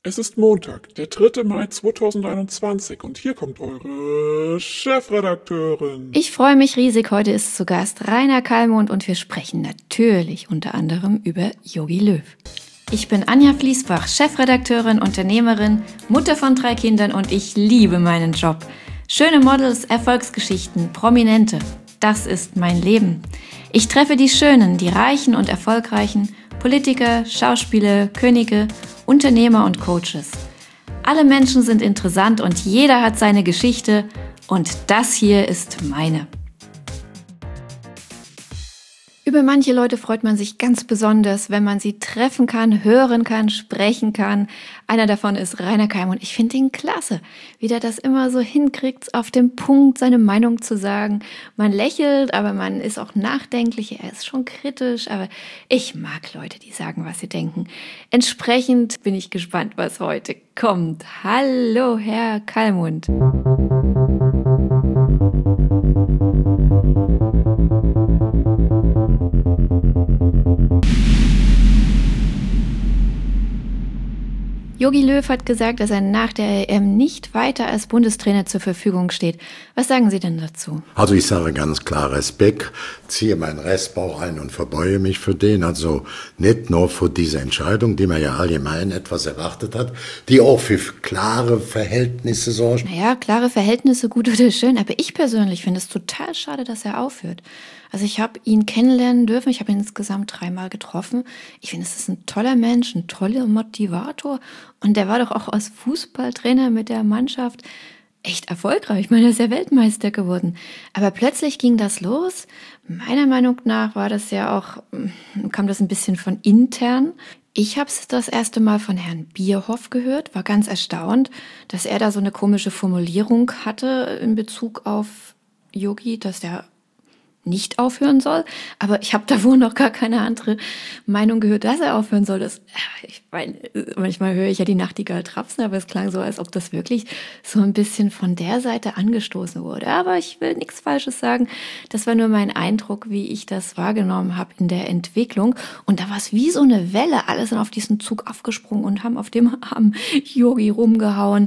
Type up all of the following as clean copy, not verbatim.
Es ist Montag, der 3. Mai 2021 und hier kommt eure Chefredakteurin. Ich freue mich riesig, heute ist zu Gast Rainer Kallmund und wir sprechen natürlich unter anderem über Jogi Löw. Ich bin Anja Fließbach, Chefredakteurin, Unternehmerin, Mutter von 3 Kindern und ich liebe meinen Job. Schöne Models, Erfolgsgeschichten, Prominente, das ist mein Leben. Ich treffe die Schönen, die Reichen und Erfolgreichen, Politiker, Schauspieler, Könige, Unternehmer und Coaches. Alle Menschen sind interessant und jeder hat seine Geschichte und das hier ist meine. Über manche Leute freut man sich ganz besonders, wenn man sie treffen kann, hören kann, sprechen kann. Einer davon ist Rainer Kallmund. Ich finde ihn klasse, wie der das immer so hinkriegt, auf dem Punkt seine Meinung zu sagen. Man lächelt, aber man ist auch nachdenklich. Er ist schon kritisch, aber ich mag Leute, die sagen, was sie denken. Entsprechend bin ich gespannt, was heute kommt. Hallo, Herr Kallmund. Jogi Löw hat gesagt, dass er nach der EM nicht weiter als Bundestrainer zur Verfügung steht. Was sagen Sie denn dazu? Also ich sage ganz klar Respekt, ziehe meinen Restbauch ein und verbeue mich für den. Also nicht nur für diese Entscheidung, die man ja allgemein etwas erwartet hat, die auch für klare Verhältnisse sorgt. Naja, klare Verhältnisse, gut oder schön, aber ich persönlich finde es total schade, dass er aufhört. Also ich habe ihn kennenlernen dürfen, ich habe ihn insgesamt 3-mal getroffen. Ich finde, es ist ein toller Mensch, ein toller Motivator. Und der war doch auch als Fußballtrainer mit der Mannschaft echt erfolgreich. Ich meine, er ist ja Weltmeister geworden. Aber plötzlich ging das los. Meiner Meinung nach war das ja auch, kam das ein bisschen von intern. Ich habe es das erste Mal von Herrn Bierhoff gehört, war ganz erstaunt, dass er da so eine komische Formulierung hatte in Bezug auf Jogi, dass der nicht aufhören soll, aber ich habe da wohl noch gar keine andere Meinung gehört, dass er aufhören soll. Ich meine, manchmal höre ich ja die Nachtigall trapsen, aber es klang so, als ob das wirklich so ein bisschen von der Seite angestoßen wurde. Aber ich will nichts Falsches sagen. Das war nur mein Eindruck, wie ich das wahrgenommen habe in der Entwicklung. Und da war es wie so eine Welle. Alle sind auf diesen Zug aufgesprungen und haben auf dem Arm Jogi rumgehauen.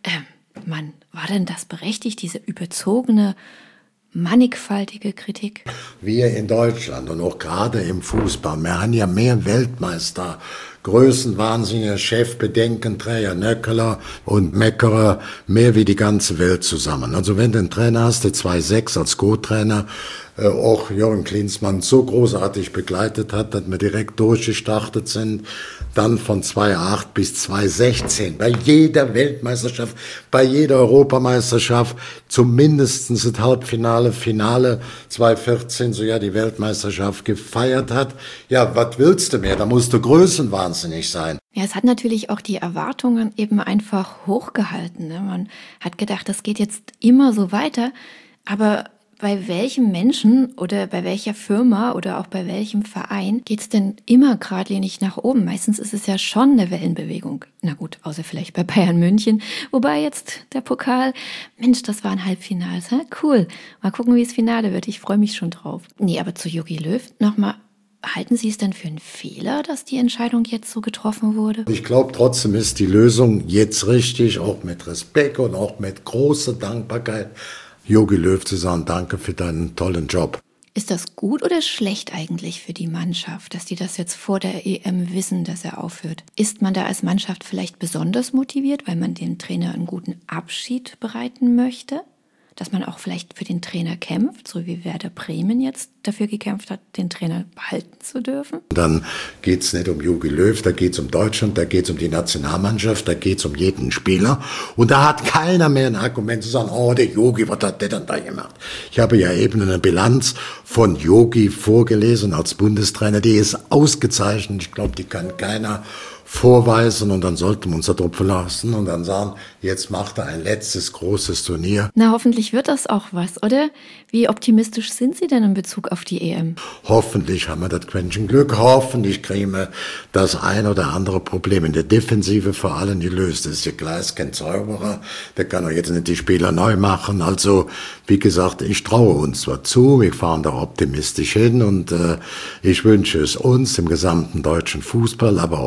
Mann, war denn das berechtigt, diese überzogene mannigfaltige Kritik? Wir in Deutschland und auch gerade im Fußball, wir haben ja mehr Weltmeister, Größenwahnsinnige, Chefbedenkenträger, Nöckeler und Meckerer, mehr wie die ganze Welt zusammen. Also wenn du einen Trainer hast, der 2006 als Co-Trainer auch Jürgen Klinsmann so großartig begleitet hat, dass wir direkt durchgestartet sind, dann von 2008 bis 2016, bei jeder Weltmeisterschaft, bei jeder Europameisterschaft, zumindest das Halbfinale, Finale 2014, so ja die Weltmeisterschaft gefeiert hat. Ja, was willst du mehr? Da musst du größenwahnsinnig sein. Ja, es hat natürlich auch die Erwartungen eben einfach hochgehalten, ne? Man hat gedacht, das geht jetzt immer so weiter, aber bei welchem Menschen oder bei welcher Firma oder auch bei welchem Verein geht's denn immer geradlinig nach oben? Meistens ist es ja schon eine Wellenbewegung. Na gut, außer vielleicht bei Bayern München. Wobei jetzt der Pokal, Mensch, das waren Halbfinals. Cool, mal gucken, wie das Finale wird. Ich freue mich schon drauf. Nee, aber zu Jogi Löw nochmal. Halten Sie es denn für einen Fehler, dass die Entscheidung jetzt so getroffen wurde? Ich glaube, trotzdem ist die Lösung jetzt richtig, auch mit Respekt und auch mit großer Dankbarkeit. Jogi Löw zu sagen, danke für deinen tollen Job. Ist das gut oder schlecht eigentlich für die Mannschaft, dass die das jetzt vor der EM wissen, dass er aufhört? Ist man da als Mannschaft vielleicht besonders motiviert, weil man dem Trainer einen guten Abschied bereiten möchte? Dass man auch vielleicht für den Trainer kämpft, so wie Werder Bremen jetzt dafür gekämpft hat, den Trainer behalten zu dürfen? Dann geht's nicht um Jogi Löw, da geht's um Deutschland, da geht's um die Nationalmannschaft, da geht's um jeden Spieler. Und da hat keiner mehr ein Argument zu sagen, oh, der Jogi, was hat der dann da gemacht? Ich habe ja eben eine Bilanz von Jogi vorgelesen als Bundestrainer, die ist ausgezeichnet. Ich glaube, die kann keiner vorweisen und dann sollten wir uns darauf verlassen und dann sagen, jetzt macht er ein letztes großes Turnier. Na, hoffentlich wird das auch was, oder? Wie optimistisch sind Sie denn in Bezug auf die EM? Hoffentlich haben wir das Quäntchen Glück, hoffentlich kriegen wir das ein oder andere Problem in der Defensive vor allem gelöst. Das ist ja klar, ist kein Zauberer, der kann doch jetzt nicht die Spieler neu machen. Also, wie gesagt, ich traue uns zwar zu, wir fahren da optimistisch hin und ich wünsche es uns, dem gesamten deutschen Fußball, aber auch dem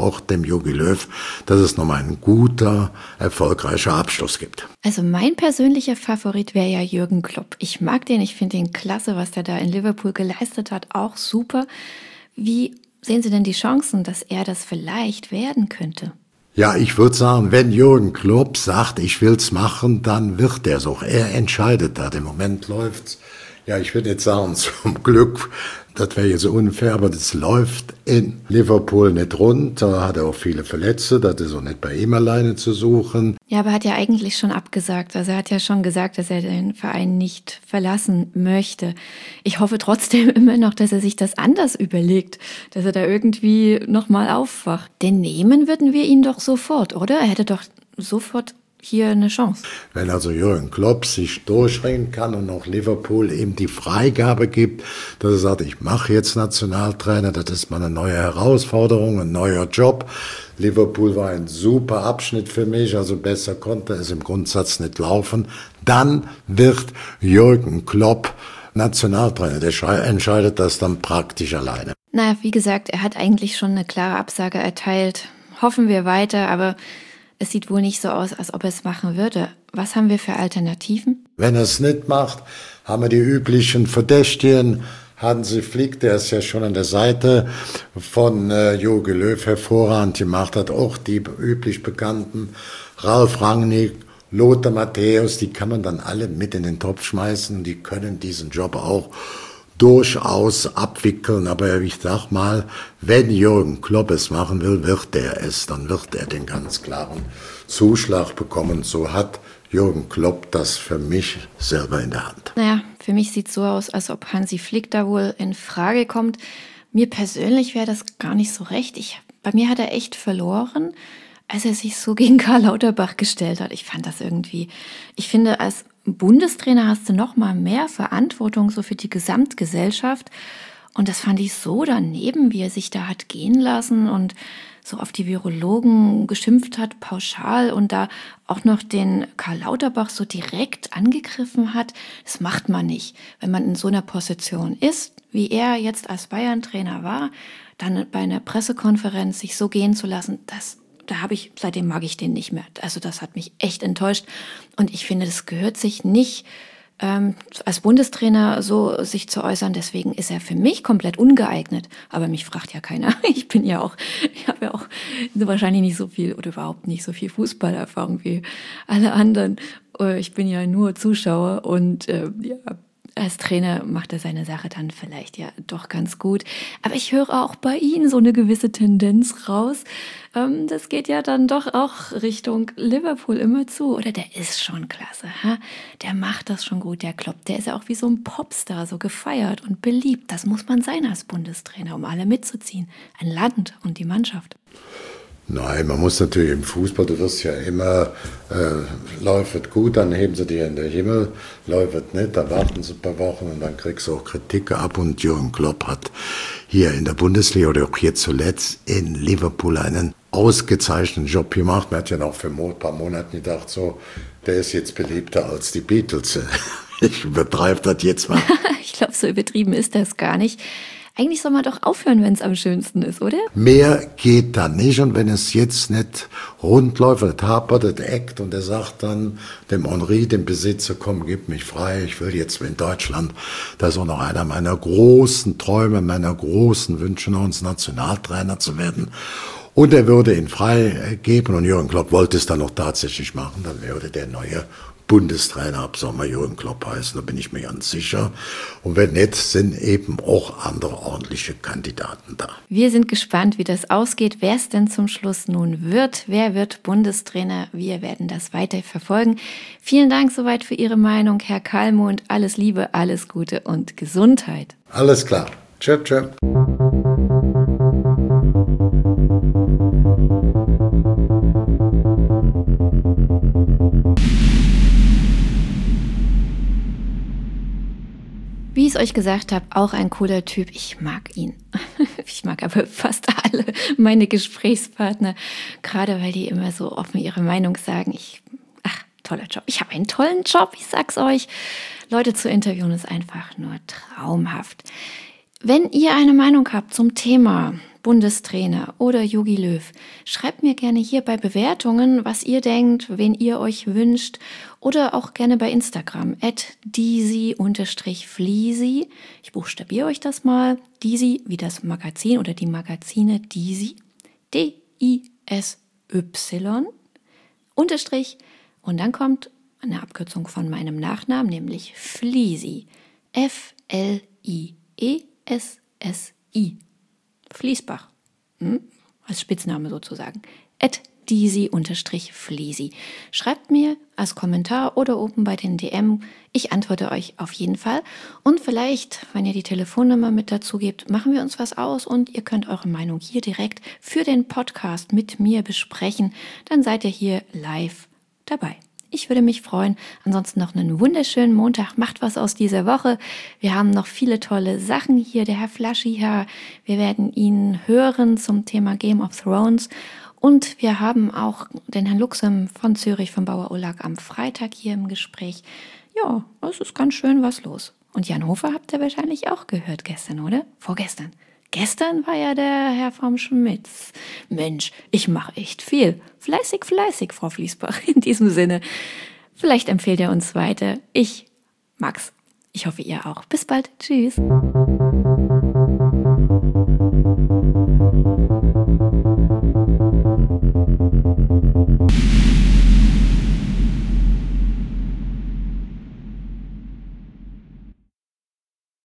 Jogi Löw, dass es nochmal ein guter, erfolgreicher Abschluss gibt. Also mein persönlicher Favorit wäre ja Jürgen Klopp. Ich mag den, ich finde den klasse, was der da in Liverpool geleistet hat, auch super. Wie sehen Sie denn die Chancen, dass er das vielleicht werden könnte? Ja, ich würde sagen, wenn Jürgen Klopp sagt, ich will's machen, dann wird er so. Er entscheidet da. Im Moment läuft's. Ja, ich würde jetzt sagen, zum Glück, das wäre jetzt unfair, aber das läuft in Liverpool nicht rund. Da hat er auch viele Verletzte, das ist auch nicht bei ihm alleine zu suchen. Ja, aber er hat ja eigentlich schon abgesagt. Also er hat ja schon gesagt, dass er den Verein nicht verlassen möchte. Ich hoffe trotzdem immer noch, dass er sich das anders überlegt, dass er da irgendwie nochmal aufwacht. Denn nehmen würden wir ihn doch sofort, oder? Er hätte doch sofort hier eine Chance. Wenn also Jürgen Klopp sich durchringen kann und auch Liverpool ihm die Freigabe gibt, dass er sagt, ich mache jetzt Nationaltrainer, das ist mal eine neue Herausforderung, ein neuer Job. Liverpool war ein super Abschnitt für mich, also besser konnte es im Grundsatz nicht laufen. Dann wird Jürgen Klopp Nationaltrainer. Der entscheidet das dann praktisch alleine. Naja, wie gesagt, er hat eigentlich schon eine klare Absage erteilt. Hoffen wir weiter, aber es sieht wohl nicht so aus, als ob er es machen würde. Was haben wir für Alternativen? Wenn er es nicht macht, haben wir die üblichen Verdächtigen. Hansi Flick, der ist ja schon an der Seite von Jogi Löw hervorragend gemacht, hat auch die üblich Bekannten. Ralf Rangnick, Lothar Matthäus, die kann man dann alle mit in den Topf schmeißen. Die können diesen Job auch durchaus abwickeln, aber ich sag mal, wenn Jürgen Klopp es machen will, wird er es, dann wird er den ganz klaren Zuschlag bekommen. So hat Jürgen Klopp das für mich selber in der Hand. Naja, für mich sieht es so aus, als ob Hansi Flick da wohl in Frage kommt. Mir persönlich wäre das gar nicht so recht. Bei mir hat er echt verloren, als er sich so gegen Karl Lauterbach gestellt hat. Ich fand das irgendwie, ich finde, als Bundestrainer hast du noch mal mehr Verantwortung so für die Gesamtgesellschaft. Und das fand ich so daneben, wie er sich da hat gehen lassen und so auf die Virologen geschimpft hat, pauschal, und da auch noch den Karl Lauterbach so direkt angegriffen hat. Das macht man nicht. Wenn man in so einer Position ist, wie er jetzt als Bayern-Trainer war, dann bei einer Pressekonferenz sich so gehen zu lassen, seitdem mag ich den nicht mehr. Also das hat mich echt enttäuscht. Und ich finde, das gehört sich nicht, als Bundestrainer so sich zu äußern. Deswegen ist er für mich komplett ungeeignet. Aber mich fragt ja keiner. Ich habe ja auch wahrscheinlich nicht so viel oder überhaupt nicht so viel Fußballerfahrung wie alle anderen. Ich bin ja nur Zuschauer und als Trainer macht er seine Sache dann vielleicht ja doch ganz gut. Aber ich höre auch bei Ihnen so eine gewisse Tendenz raus. Das geht ja dann doch auch Richtung Liverpool immer zu. Oder der ist schon klasse. Ha? Der macht das schon gut, der Klopp. Der ist ja auch wie so ein Popstar, so gefeiert und beliebt. Das muss man sein als Bundestrainer, um alle mitzuziehen. Ein Land und die Mannschaft. Nein, man muss natürlich im Fußball, du wirst ja immer, läuft gut, dann heben sie dir in den Himmel, läuft nicht, dann warten sie ein paar Wochen und dann kriegst du auch Kritik ab. Und Jürgen Klopp hat hier in der Bundesliga oder auch hier zuletzt in Liverpool einen ausgezeichneten Job gemacht. Man hat ja noch für ein paar Monate gedacht, so, der ist jetzt beliebter als die Beatles. Ich übertreibe das jetzt mal. Ich glaube, so übertrieben ist das gar nicht. Eigentlich soll man doch aufhören, wenn es am schönsten ist, oder? Mehr geht da nicht. Und wenn es jetzt nicht rund läuft, das hapert, das eckt und er sagt dann dem Henri, dem Besitzer, komm, gib mich frei, ich will jetzt in Deutschland. Das ist auch noch einer meiner großen Träume, meiner großen Wünsche, noch uns Nationaltrainer zu werden. Und er würde ihn freigeben und Jürgen Klopp wollte es dann auch tatsächlich machen, dann würde der neue Bundestrainer ab Sommer Jürgen Klopp heißen, da bin ich mir ganz sicher. Und wenn nicht, sind eben auch andere ordentliche Kandidaten da. Wir sind gespannt, wie das ausgeht, wer es denn zum Schluss nun wird. Wer wird Bundestrainer? Wir werden das weiter verfolgen. Vielen Dank soweit für Ihre Meinung, Herr Kallmund. Alles Liebe, alles Gute und Gesundheit. Alles klar. Tschö, tschö. Wie ich es euch gesagt habe, auch ein cooler Typ. Ich mag ihn. Ich mag aber fast alle meine Gesprächspartner, gerade weil die immer so offen ihre Meinung sagen. Toller Job. Ich habe einen tollen Job, ich sag's euch. Leute zu interviewen ist einfach nur traumhaft. Wenn ihr eine Meinung habt zum Thema, Bundestrainer oder Jogi Löw. Schreibt mir gerne hier bei Bewertungen, was ihr denkt, wen ihr euch wünscht oder auch gerne bei Instagram @disi_fliesi. Ich buchstabiere euch das mal. Disi wie das Magazin oder die Magazine Disi. DISY Unterstrich und dann kommt eine Abkürzung von meinem Nachnamen, nämlich Fliesi. FLIESSI. Fließbach. Als Spitzname sozusagen. @disi_fliesi. Schreibt mir als Kommentar oder oben bei den DM. Ich antworte euch auf jeden Fall. Und vielleicht, wenn ihr die Telefonnummer mit dazu gebt, machen wir uns was aus und ihr könnt eure Meinung hier direkt für den Podcast mit mir besprechen. Dann seid ihr hier live dabei. Ich würde mich freuen. Ansonsten noch einen wunderschönen Montag. Macht was aus dieser Woche. Wir haben noch viele tolle Sachen hier. Der Herr Flaschi hier. Wir werden ihn hören zum Thema Game of Thrones. Und wir haben auch den Herrn Luxem von Zürich, vom Bauer Olag, am Freitag hier im Gespräch. Ja, es ist ganz schön was los. Und Jan Hofer habt ihr wahrscheinlich auch gehört gestern, oder? Vorgestern. Gestern war ja der Herr vom Schmitz. Mensch, ich mache echt viel. Fleißig, fleißig, Frau Fließbach. In diesem Sinne, vielleicht empfehlt ihr uns weiter. Ich mag's. Ich hoffe, ihr auch. Bis bald. Tschüss.